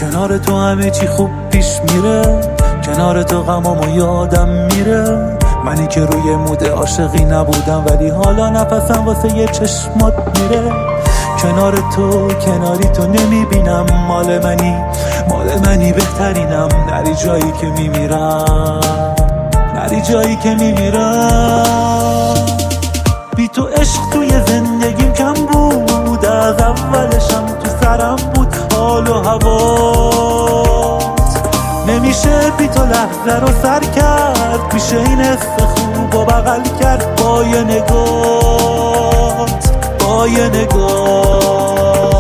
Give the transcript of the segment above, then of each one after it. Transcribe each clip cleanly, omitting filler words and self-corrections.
کنار تو همه چی خوب پیش میره، کنار تو غمامو یادم میره. منی که روی مود عاشقی نبودم ولی حالا نفسم واسه یه چشمات میره. کنار تو کناری تو نمیبینم، مال منی بهترینم. نری جایی که میمیرم، نری جایی که میمیرم. بی تو عشق توی زندگیم کم بود، از اولشم تو سرم بود حال و هوات. نمیشه بی تو لحظه رو سر کرد، میشه این حس خوب و بغل کرد با یه نگات، با یه نگات.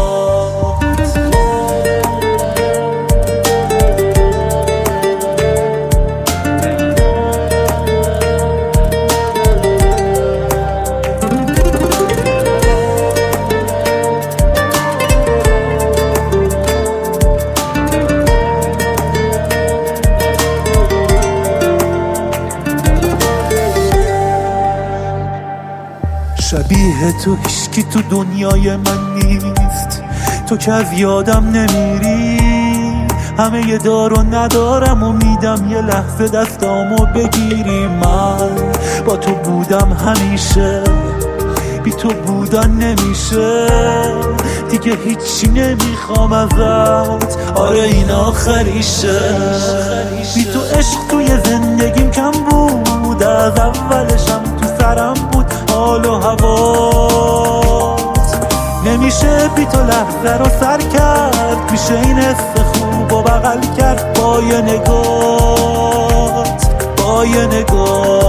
شبیه تو هیچکی تو دنیای من نیست، تو که از یادم نمیری. همه یه دار و ندارم و میدم یه لحظه دستامو بگیری. من با تو بودم همیشه، بی تو بودن نمیشه دیگه. هیچی نمیخوام ازت، آره این آخریشه. بی تو عشق توی زندگیم کم بود، از اولشم تو سرم بود حال و هوات. نمیشه بی تو لحظه رو سر کرد، میشه این حس خوب و بغل کرد با یه نگات، با یه نگات.